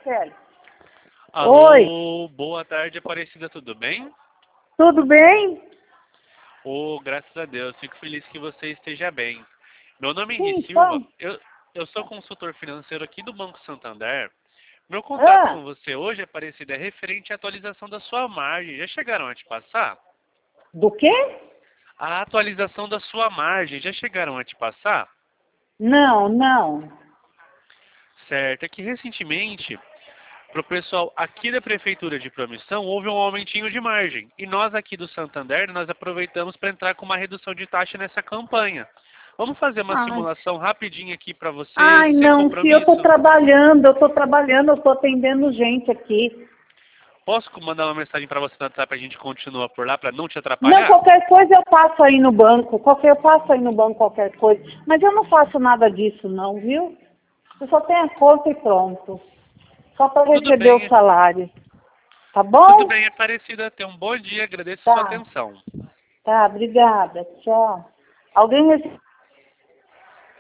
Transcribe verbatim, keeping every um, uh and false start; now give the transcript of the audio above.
Kelly. Oi. Alô, boa tarde, Aparecida, tudo bem? Tudo bem? Oh, graças a Deus, fico feliz que você esteja bem. Meu nome é Henri Silva, Então. eu, eu sou consultor financeiro aqui do Banco Santander. Meu contato Ah, com você hoje, Aparecida, é referente à atualização da sua margem. Já chegaram a te passar? do quê? A atualização da sua margem, já chegaram a te passar? Não, não. Certo, é que recentemente, para o pessoal aqui da Prefeitura de Promissão, houve um aumentinho de margem. E nós aqui do Santander, nós aproveitamos para entrar com uma redução de taxa nessa campanha. Vamos fazer uma Ai, simulação rapidinha aqui para você, ai sem não, se eu estou compromisso. trabalhando, eu estou trabalhando, eu estou atendendo gente aqui. Posso mandar uma mensagem para você no WhatsApp, a gente continua por lá para não te Não, atrapalhar? qualquer coisa eu passo aí no banco. Qualquer, eu passo aí no banco qualquer coisa. Mas eu não faço nada disso não, viu? Eu só tenho a conta e pronto. Só para Tudo receber o bem, salário. Tá tudo bom? bem, Aparecida. Tenha um bom dia, agradeço a sua Tá, atenção. tá, obrigada. Tchau. Alguém recebeu?